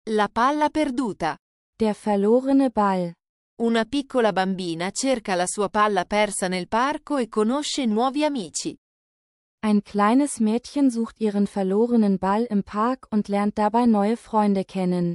La palla perduta. Der verlorene Ball. Una piccola bambina cerca la sua palla persa nel parco e conosce nuovi amici. Ein kleines Mädchen sucht ihren verlorenen Ball im Park und lernt dabei neue Freunde kennen.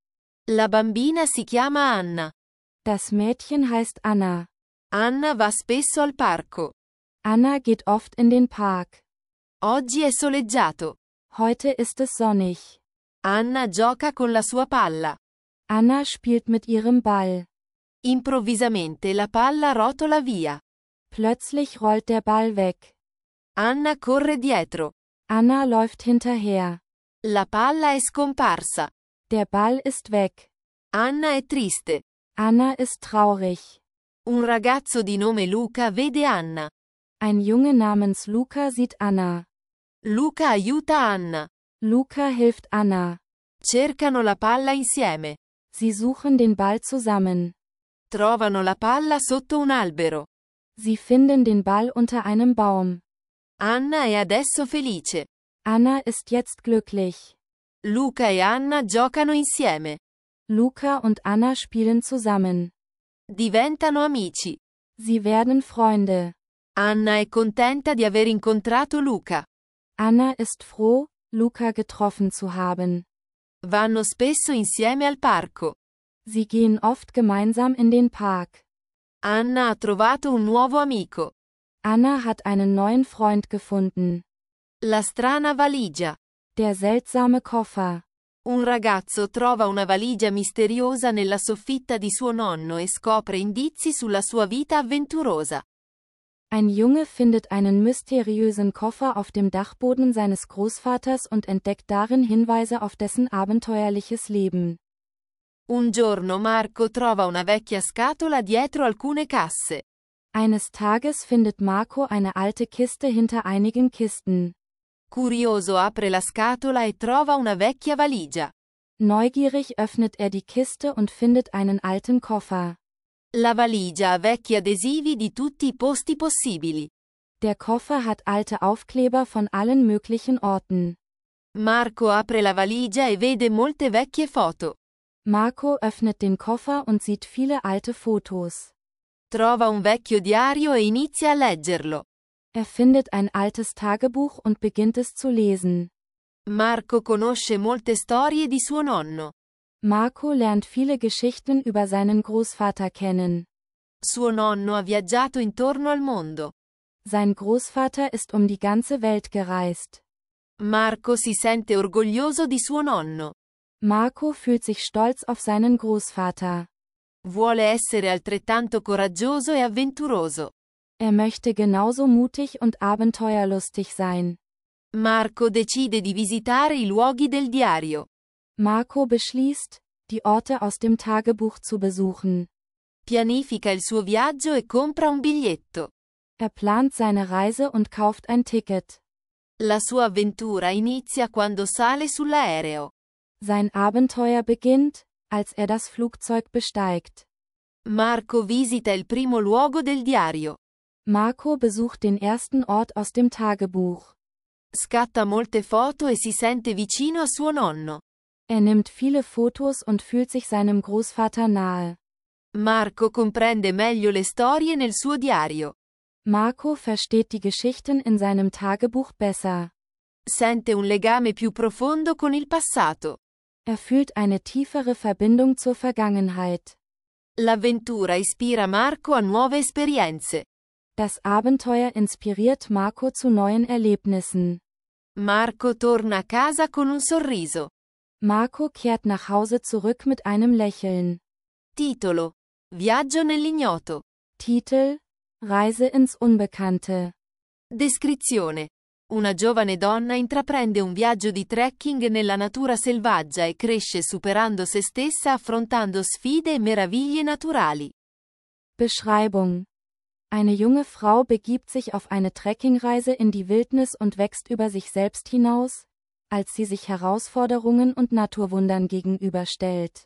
La bambina si chiama Anna. Das Mädchen heißt Anna. Anna va spesso al parco. Anna geht oft in den Park. Oggi è soleggiato. Heute ist es sonnig. Anna gioca con la sua palla. Anna spielt mit ihrem Ball. Improvvisamente la palla rotola via. Plötzlich rollt der Ball weg. Anna corre dietro. Anna läuft hinterher. La palla è scomparsa. Der Ball ist weg. Anna è triste. Anna ist traurig. Un ragazzo di nome Luca vede Anna. Ein Junge namens Luca sieht Anna. Luca aiuta Anna. Luca hilft Anna. Cercano la palla insieme. Sie suchen den Ball zusammen. Trovano la palla sotto un albero. Sie finden den Ball unter einem Baum. Anna è adesso felice. Anna ist jetzt glücklich. Luca e Anna giocano insieme. Luca und Anna spielen zusammen. Diventano amici. Sie werden Freunde. Anna è contenta di aver incontrato Luca. Anna ist froh, Luca getroffen zu haben. Vanno spesso insieme al parco. Sie gehen oft gemeinsam in den Park. Anna ha trovato un nuovo amico. Anna hat einen neuen Freund gefunden. La strana valigia. Der seltsame Koffer. Un ragazzo trova una valigia misteriosa nella soffitta di suo nonno e scopre indizi sulla sua vita avventurosa. Ein Junge findet einen mysteriösen Koffer auf dem Dachboden seines Großvaters und entdeckt darin Hinweise auf dessen abenteuerliches Leben. Un giorno Marco trova una vecchia scatola dietro alcune casse. Eines Tages findet Marco eine alte Kiste hinter einigen Kisten. Curioso apre la scatola e trova una vecchia valigia. Neugierig öffnet er die Kiste und findet einen alten Koffer. La valigia ha vecchi adesivi di tutti i posti possibili. Der Koffer hat alte Aufkleber von allen möglichen Orten. Marco apre la valigia e vede molte vecchie foto. Marco öffnet den Koffer und sieht viele alte Fotos. Trova un vecchio diario e inizia a leggerlo. Er findet ein altes Tagebuch und beginnt es zu lesen. Marco conosce molte storie di suo nonno. Marco lernt viele Geschichten über seinen Großvater kennen. Suo nonno ha viaggiato intorno al mondo. Sein Großvater ist um die ganze Welt gereist. Marco si sente orgoglioso di suo nonno. Marco fühlt sich stolz auf seinen Großvater. Vuole essere altrettanto coraggioso e avventuroso. Er möchte genauso mutig und abenteuerlustig sein. Marco decide di visitare i luoghi del diario. Marco beschließt, die Orte aus dem Tagebuch zu besuchen. Pianifica il suo viaggio e compra un biglietto. Er plant seine Reise und kauft ein Ticket. La sua avventura inizia quando sale sull'aereo. Sein Abenteuer beginnt, als er das Flugzeug besteigt. Marco visita il primo luogo del diario. Marco besucht den ersten Ort aus dem Tagebuch. Scatta molte foto e si sente vicino a suo nonno. Er nimmt viele Fotos und fühlt sich seinem Großvater nahe. Marco comprende meglio le storie nel suo diario. Marco versteht die Geschichten in seinem Tagebuch besser. Sente un legame più profondo con il passato. Er fühlt eine tiefere Verbindung zur Vergangenheit. L'avventura ispira Marco a nuove esperienze. Das Abenteuer inspiriert Marco zu neuen Erlebnissen. Marco torna a casa con un sorriso. Marco kehrt nach Hause zurück mit einem Lächeln. Titolo: Viaggio nell'ignoto. Titel: Reise ins Unbekannte. Descrizione: Una giovane donna intraprende un viaggio di trekking nella natura selvaggia e cresce superando se stessa affrontando sfide e meraviglie naturali. Beschreibung: Eine junge Frau begibt sich auf eine Trekkingreise in die Wildnis und wächst über sich selbst hinaus, als sie sich Herausforderungen und Naturwundern gegenüberstellt.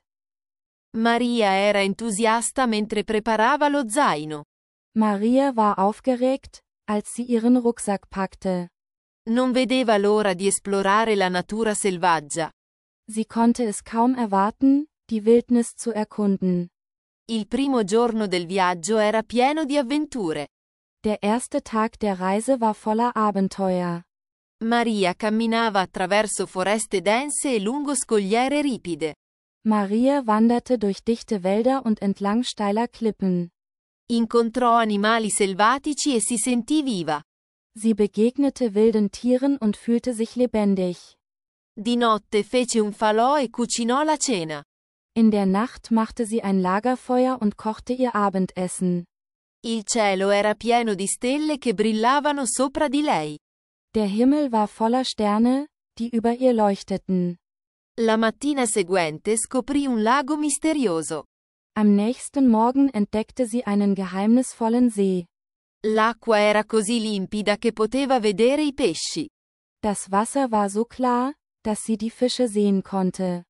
Maria era entusiasta mentre preparava lo zaino. Maria war aufgeregt, als sie ihren Rucksack packte. Non vedeva l'ora di esplorare la natura selvaggia. Sie konnte es kaum erwarten, die Wildnis zu erkunden. Il primo giorno del viaggio era pieno di avventure. Der erste Tag der Reise war voller Abenteuer. Maria camminava attraverso foreste dense e lungo scogliere ripide. Maria wanderte durch dichte Wälder und entlang steiler Klippen. Incontrò animali selvatici e si sentì viva. Sie begegnete wilden Tieren und fühlte sich lebendig. Di notte fece un falò e cucinò la cena. In der Nacht machte sie ein Lagerfeuer und kochte ihr Abendessen. Il cielo era pieno di stelle che brillavano sopra di lei. Der Himmel war voller Sterne, die über ihr leuchteten. La mattina seguente scoprì un lago misterioso. Am nächsten Morgen entdeckte sie einen geheimnisvollen See. L'acqua era così limpida che poteva vedere i pesci. Das Wasser war so klar, dass sie die Fische sehen konnte.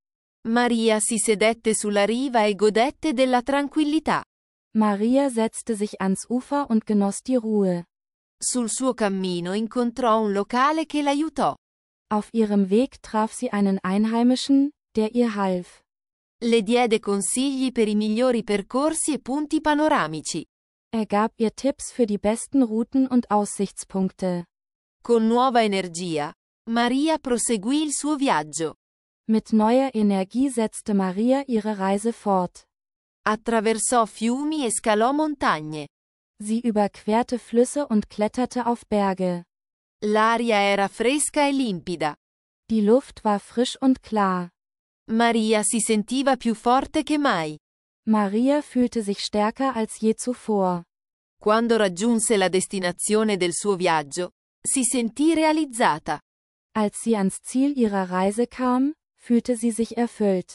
Maria si sedette sulla riva e godette della tranquillità. Maria setzte sich ans Ufer und genoss die Ruhe. Sul suo cammino incontrò un locale che l'aiutò. Auf ihrem Weg traf sie einen Einheimischen, der ihr half. Le diede consigli per i migliori percorsi e punti panoramici. Er gab ihr Tipps für die besten Routen und Aussichtspunkte. Con nuova energia, Maria proseguì il suo viaggio. Mit neuer Energie setzte Maria ihre Reise fort. Attraversò fiumi e scalò montagne. Sie überquerte Flüsse und kletterte auf Berge. L'aria era fresca e limpida. Die Luft war frisch und klar. Maria si sentiva più forte che mai. Maria fühlte sich stärker als je zuvor. Quando raggiunse la destinazione del suo viaggio, si sentì realizzata. Als sie ans Ziel ihrer Reise kam, fühlte sie sich erfüllt.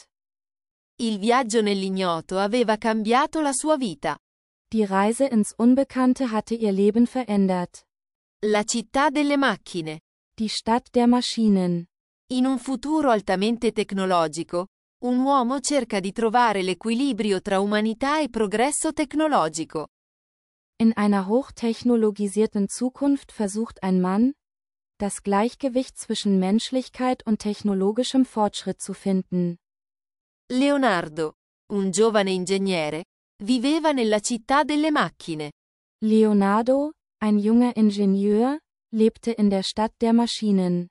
Il viaggio nell'ignoto aveva cambiato la sua vita. Die Reise ins Unbekannte hatte ihr Leben verändert. La città delle macchine. Die Stadt der Maschinen. In un futuro altamente tecnologico, un uomo cerca di trovare l'equilibrio tra umanità e progresso tecnologico. In einer hochtechnologisierten Zukunft versucht ein Mann, das Gleichgewicht zwischen Menschlichkeit und technologischem Fortschritt zu finden. Leonardo, un giovane ingegnere, viveva nella città delle macchine. Leonardo, ein junger Ingenieur, lebte in der Stadt der Maschinen.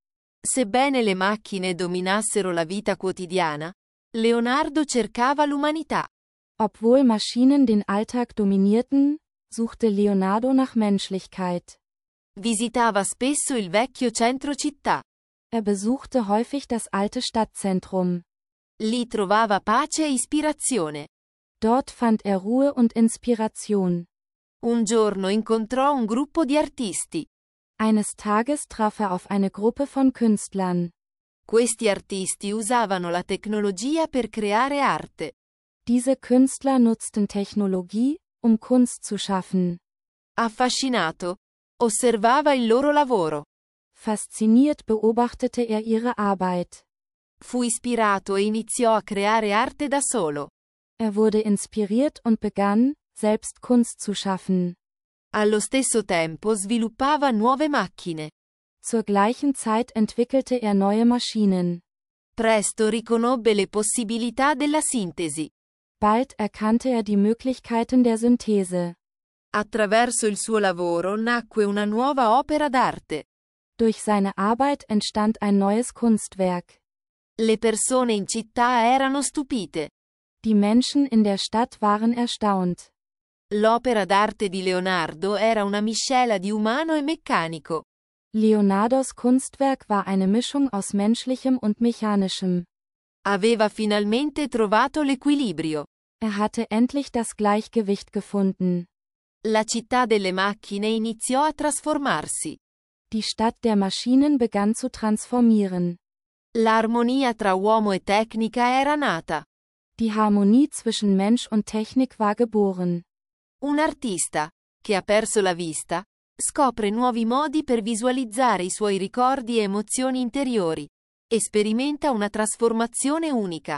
Sebbene le macchine dominassero la vita quotidiana, Leonardo cercava l'umanità. Obwohl Maschinen den Alltag dominierten, suchte Leonardo nach Menschlichkeit. Visitava spesso il vecchio centro città. Er besuchte häufig das alte Stadtzentrum. Lì trovava pace e ispirazione. Dort fand er Ruhe und Inspiration. Un giorno incontrò un gruppo di artisti. Eines Tages traf er auf eine Gruppe von Künstlern. Questi artisti usavano la tecnologia per creare arte. Diese Künstler nutzten Technologie, um Kunst zu schaffen. Affascinato, osservava il loro lavoro. Fasziniert beobachtete er ihre Arbeit. Fu ispirato e iniziò a creare arte da solo. Er wurde inspiriert und begann, selbst Kunst zu schaffen. Allo stesso tempo sviluppava nuove macchine. Zur gleichen Zeit entwickelte er neue Maschinen. Presto riconobbe le possibilità della sintesi. Bald erkannte er die Möglichkeiten der Synthese. Attraverso il suo lavoro nacque una nuova opera d'arte. Durch seine Arbeit entstand ein neues Kunstwerk. Le persone in città erano stupite. Die Menschen in der Stadt waren erstaunt. L'opera d'arte di Leonardo era una miscela di umano e meccanico. Leonardos Kunstwerk war eine Mischung aus menschlichem und mechanischem. Aveva finalmente trovato l'equilibrio. Er hatte endlich das Gleichgewicht gefunden. La città delle macchine iniziò a trasformarsi. Die Stadt der Maschinen begann zu transformieren. L'armonia tra uomo e tecnica era nata. Die Harmonie zwischen Mensch und Technik war geboren. Un artista, che ha perso la vista, scopre nuovi modi per visualizzare i suoi ricordi e emozioni interiori, e sperimenta una trasformazione unica.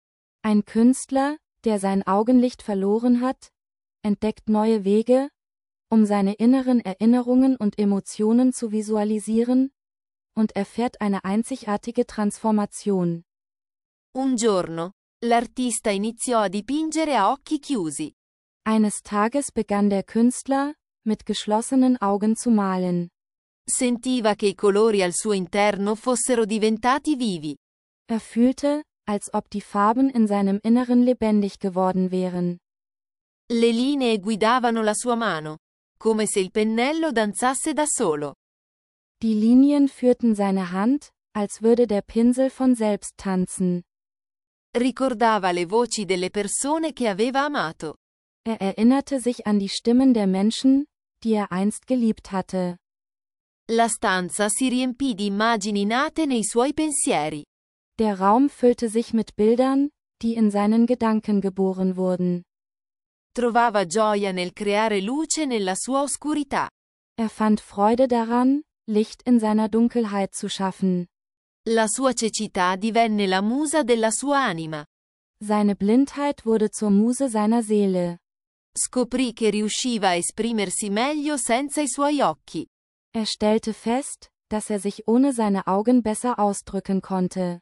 Ein Künstler, der sein Augenlicht verloren hat, entdeckt neue Wege, um seine inneren Erinnerungen und Emotionen zu visualisieren, und erfährt eine einzigartige Transformation. Un giorno, l'artista iniziò a dipingere a occhi chiusi. Eines Tages begann der Künstler, mit geschlossenen Augen zu malen. Sentiva che i colori al suo interno fossero diventati vivi. Er fühlte, als ob die Farben in seinem Inneren lebendig geworden wären. Le linee guidavano la sua mano, come se il pennello danzasse da solo. Die Linien führten seine Hand, als würde der Pinsel von selbst tanzen. Ricordava le voci delle persone che aveva amato. Er erinnerte sich an die Stimmen der Menschen, die er einst geliebt hatte. La stanza si riempì di immagini nate nei suoi pensieri. Der Raum füllte sich mit Bildern, die in seinen Gedanken geboren wurden. Trovava gioia nel creare luce nella sua oscurità. Er fand Freude daran, Licht in seiner Dunkelheit zu schaffen. La sua cecità divenne la musa della sua anima. Seine Blindheit wurde zur Muse seiner Seele. Scoprì che riusciva a esprimersi meglio senza i suoi occhi. Er stellte fest, dass er sich ohne seine Augen besser ausdrücken konnte.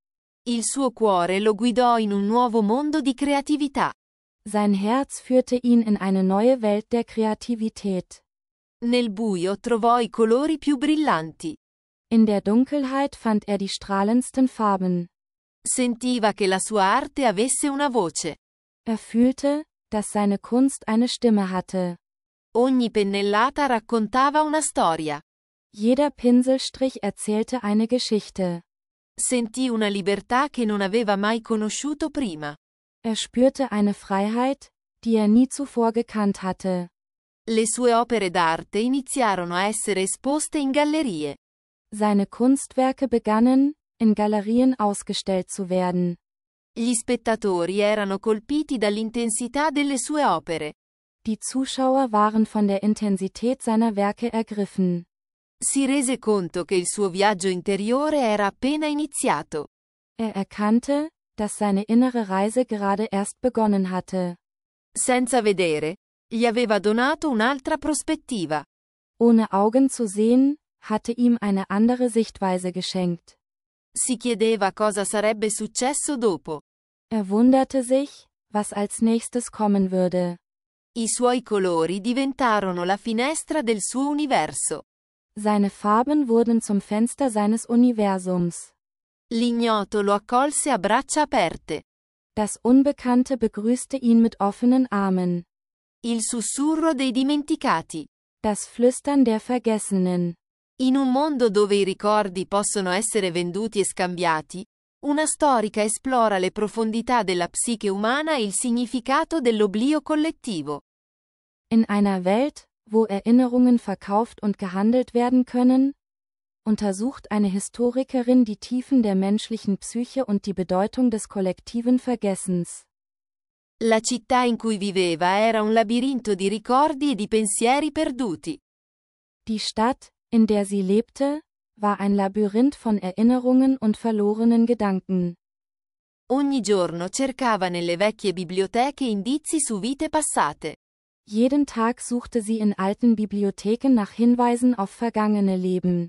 Il suo cuore lo guidò in un nuovo mondo di creatività. Sein Herz führte ihn in eine neue Welt der Kreativität. Nel buio trovò i colori più brillanti. In der Dunkelheit fand er die strahlendsten Farben. Sentiva che la sua arte avesse una voce. Er fühlte, dass seine Kunst eine Stimme hatte. Ogni pennellata raccontava una storia. Jeder Pinselstrich erzählte eine Geschichte. Sentì una libertà che non aveva mai conosciuto prima. Er spürte eine Freiheit, die er nie zuvor gekannt hatte. Le sue opere d'arte iniziarono a essere esposte in gallerie. Seine Kunstwerke begannen, in Galerien ausgestellt zu werden. Gli spettatori erano colpiti dall'intensità delle sue opere. Die Zuschauer waren von der Intensität seiner Werke ergriffen. Si rese conto che il suo viaggio interiore era appena iniziato. Er erkannte, dass seine innere Reise gerade erst begonnen hatte. Senza vedere, gli aveva donato un'altra prospettiva. Ohne Augen zu sehen, hatte ihm eine andere Sichtweise geschenkt. Si chiedeva cosa sarebbe successo dopo. Er wunderte sich, was als nächstes kommen würde. I suoi colori diventarono la finestra del suo universo. Seine Farben wurden zum Fenster seines Universums. L'ignoto lo accolse a braccia aperte. Das Unbekannte begrüßte ihn mit offenen Armen. Il sussurro dei dimenticati. Das Flüstern der Vergessenen. In un mondo dove i ricordi possono essere venduti e scambiati, una storica esplora le profondità della psiche umana e il significato dell'oblio collettivo. In einer Welt, wo Erinnerungen verkauft und gehandelt werden können, untersucht eine Historikerin die Tiefen der menschlichen Psyche und die Bedeutung des kollektiven Vergessens. La città in cui viveva era un labirinto di ricordi e di pensieri perduti. Die Stadt, in der sie lebte, war ein Labyrinth von Erinnerungen und verlorenen Gedanken. Ogni giorno cercava nelle vecchie biblioteche indizi su vite passate. Jeden Tag suchte sie in alten Bibliotheken nach Hinweisen auf vergangene Leben.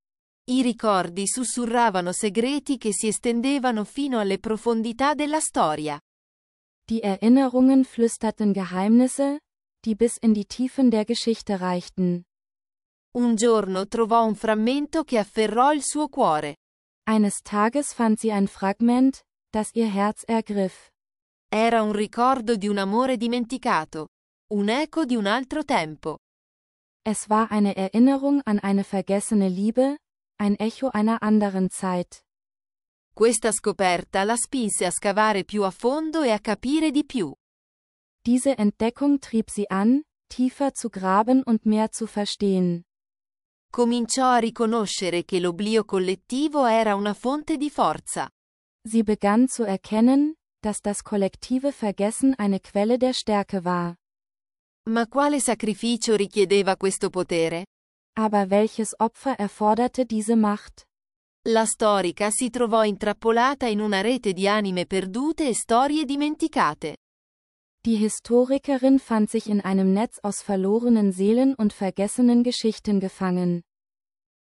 I ricordi sussurravano segreti che si estendevano fino alle profondità della storia. Die Erinnerungen flüsterten Geheimnisse, die bis in die Tiefen der Geschichte reichten. Un giorno trovò un frammento che afferrò il suo cuore. Eines Tages fand sie ein Fragment, das ihr Herz ergriff. Era un ricordo di un amore dimenticato, un eco di un altro tempo. Es war eine Erinnerung an eine vergessene Liebe, ein Echo einer anderen Zeit. Questa scoperta la spinse a scavare più a fondo e a capire di più. Diese Entdeckung trieb sie an, tiefer zu graben und mehr zu verstehen. Cominciò a riconoscere che l'oblio collettivo era una fonte di forza. Sie begann zu erkennen, dass das kollektive Vergessen eine Quelle der Stärke war. Ma quale sacrificio richiedeva questo potere? Aber welches Opfer erforderte diese Macht? La storica si trovò intrappolata in una rete di anime perdute e storie dimenticate. Die Historikerin fand sich in einem Netz aus verlorenen Seelen und vergessenen Geschichten gefangen.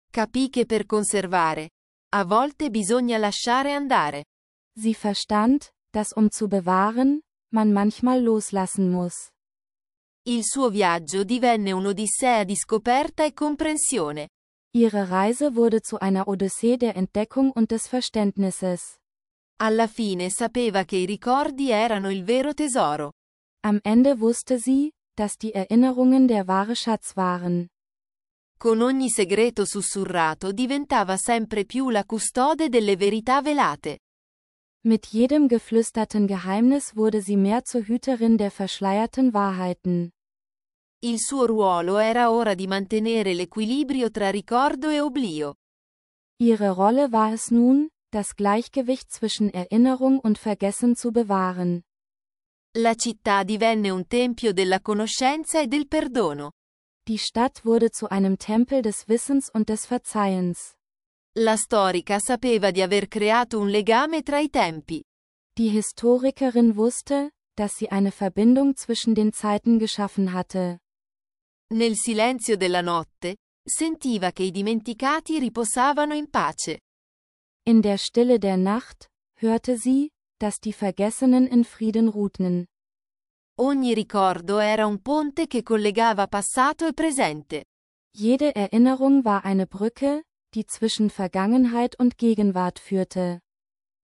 Capì che per conservare, a volte bisogna lasciare andare. Sie verstand, dass zu bewahren, man manchmal loslassen muss. Il suo viaggio divenne un'odissea di scoperta e comprensione. Ihre Reise wurde zu einer Odyssee der Entdeckung und des Verständnisses. Alla fine sapeva che i ricordi erano il vero tesoro. Am Ende wusste sie, dass die Erinnerungen der wahre Schatz waren. Con ogni segreto sussurrato diventava sempre più la custode delle verità velate. Mit jedem geflüsterten Geheimnis wurde sie mehr zur Hüterin der verschleierten Wahrheiten. Il suo ruolo era ora di mantenere l'equilibrio tra ricordo e oblio. Ihre Rolle war es nun, das Gleichgewicht zwischen Erinnerung und Vergessen zu bewahren. La città divenne un tempio della conoscenza e del perdono. Die Stadt wurde zu einem Tempel des Wissens und des Verzeihens. La storica sapeva di aver creato un legame tra i tempi. Die Historikerin wusste, dass sie eine Verbindung zwischen den Zeiten geschaffen hatte. Nel silenzio della notte, sentiva che i dimenticati riposavano in pace. In der Stille der Nacht, hörte sie, dass die Vergessenen in Frieden ruhten. Ogni ricordo era un ponte che collegava passato e presente. Jede Erinnerung war eine Brücke, die zwischen Vergangenheit und Gegenwart führte.